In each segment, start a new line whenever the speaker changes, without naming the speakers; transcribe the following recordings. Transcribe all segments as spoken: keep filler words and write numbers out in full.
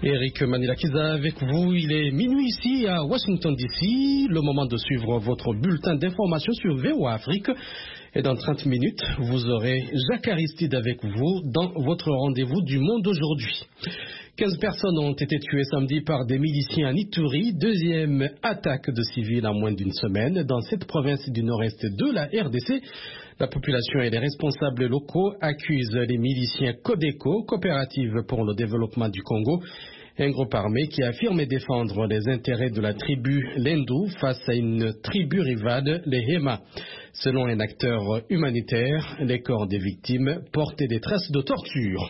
Eric Manilakiza avec vous, il est minuit ici à Washington D C, le moment de suivre votre bulletin d'information sur V O A Afrique. Et dans trente minutes, vous aurez Jacques Aristide avec vous dans votre rendez-vous du monde aujourd'hui. quinze personnes ont été tuées samedi par des miliciens en Ituri, deuxième attaque de civils en moins d'une semaine dans cette province du nord-est de la R D C. La population et les responsables locaux accusent les miliciens Codeco, Coopérative pour le développement du Congo, un groupe armé qui affirme défendre les intérêts de la tribu Lendu face à une tribu rivale, les Hema. Selon un acteur humanitaire, les corps des victimes portent des traces de torture.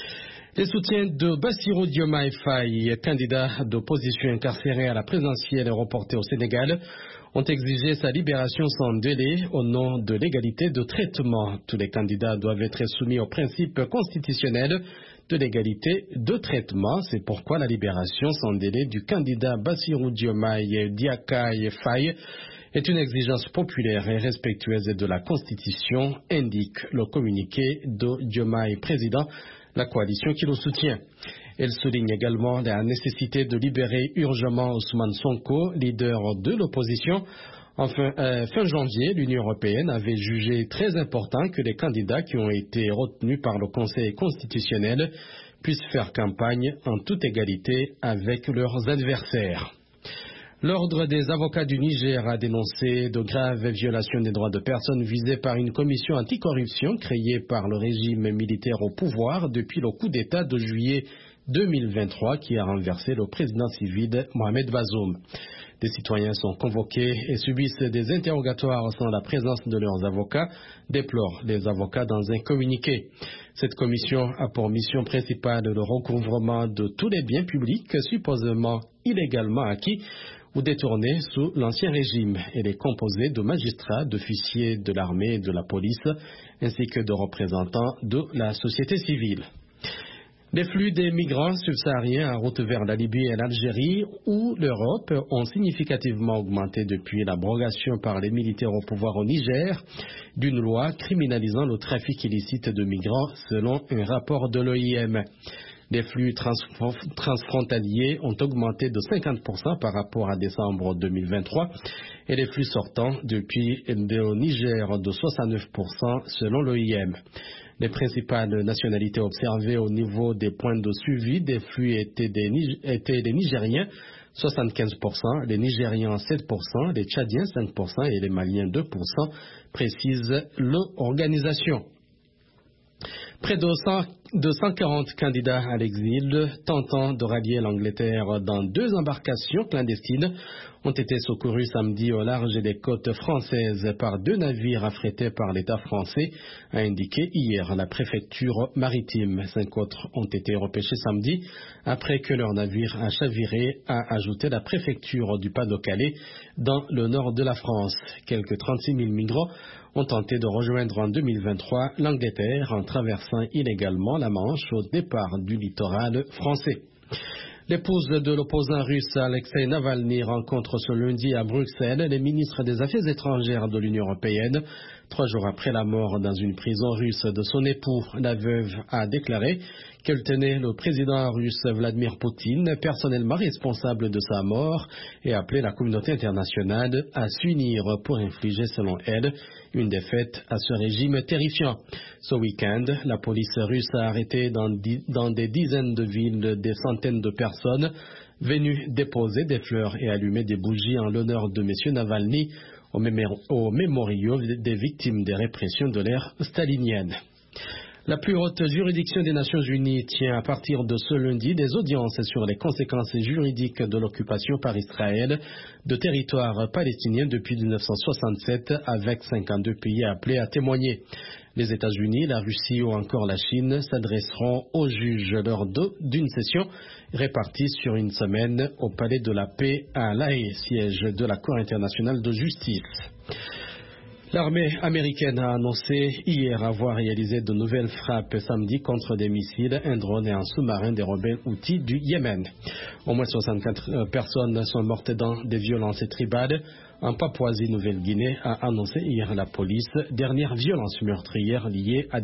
Les soutiens de Bassirou Diomaye Faye, candidat d'opposition incarcéré à la présidentielle reportée au Sénégal, ont exigé sa libération sans délai au nom de l'égalité de traitement. Tous les candidats doivent être soumis au principe constitutionnel de l'égalité de traitement. C'est pourquoi la libération sans délai du candidat Bassirou Diomaye Diakhar Faye est une exigence populaire et respectueuse de la Constitution, indique le communiqué de Diomaye président, la coalition qui le soutient. Elle souligne également la nécessité de libérer urgemment Ousmane Sonko, leader de l'opposition. Enfin, euh, fin janvier, l'Union européenne avait jugé très important que les candidats qui ont été retenus par le Conseil constitutionnel puissent faire campagne en toute égalité avec leurs adversaires. L'Ordre des avocats du Niger a dénoncé de graves violations des droits de personnes visées par une commission anticorruption créée par le régime militaire au pouvoir depuis le coup d'État de juillet deux mille vingt-trois qui a renversé le président civil Mohamed Bazoum. Des citoyens sont convoqués et subissent des interrogatoires sans la présence de leurs avocats, déplorent les avocats dans un communiqué. Cette commission a pour mission principale le recouvrement de tous les biens publics supposément illégalement acquis ou détournés sous l'ancien régime. Elle est composée de magistrats, d'officiers de l'armée et de la police, ainsi que de représentants de la société civile. Les flux des migrants subsahariens en route vers la Libye et l'Algérie ou l'Europe ont significativement augmenté depuis l'abrogation par les militaires au pouvoir au Niger d'une loi criminalisant le trafic illicite de migrants selon un rapport de l'O I M. Les flux transfrontaliers ont augmenté de cinquante pour cent par rapport à décembre deux mille vingt-trois et les flux sortants depuis le Niger de soixante-neuf pour cent selon l'O I M. Les principales nationalités observées au niveau des points de suivi des flux étaient, des, étaient les Nigériens, soixante-quinze pour cent, les Nigérians sept pour cent, les Tchadiens cinq pour cent et les Maliens deux pour cent, précise l'organisation. Près de, cent, de cent quarante candidats à l'exil tentant de rallier l'Angleterre dans deux embarcations clandestines ont été secourus samedi au large des côtes françaises par deux navires affrétés par l'État français, a indiqué hier la préfecture maritime. Cinq autres ont été repêchés samedi après que leur navire a chaviré, a ajouté la préfecture du Pas-de-Calais dans le nord de la France. Quelques trente-six mille migrants ont tenté de rejoindre en deux mille vingt-trois l'Angleterre en traversant illégalement la Manche au départ du littoral français. L'épouse de l'opposant russe Alexei Navalny rencontre ce lundi à Bruxelles les ministres des Affaires étrangères de l'Union européenne. Trois jours après la mort dans une prison russe de son époux, la veuve a déclaré qu'elle tenait le président russe Vladimir Poutine personnellement responsable de sa mort et appelé la communauté internationale à s'unir pour infliger, selon elle, une défaite à ce régime terrifiant. Ce week-end, la police russe a arrêté dans, dans des dizaines de villes des centaines de personnes venues déposer des fleurs et allumer des bougies en l'honneur de M. Navalny au, mémor au mémorial des victimes des répressions de l'ère stalinienne. La plus haute juridiction des Nations Unies tient à partir de ce lundi des audiences sur les conséquences juridiques de l'occupation par Israël de territoires palestiniens depuis mille neuf cent soixante-sept, avec cinquante-deux pays appelés à témoigner. Les États-Unis, la Russie ou encore la Chine s'adresseront aux juges lors d'une session répartie sur une semaine au Palais de la Paix à La Haye, siège de la Cour internationale de justice. L'armée américaine a annoncé hier avoir réalisé de nouvelles frappes samedi contre des missiles, un drone et un sous-marin des rebelles Houthis du Yémen. Au moins soixante-quatre personnes sont mortes dans des violences tribales. En Papouasie-Nouvelle-Guinée a annoncé hier la police, dernière violence meurtrière liée à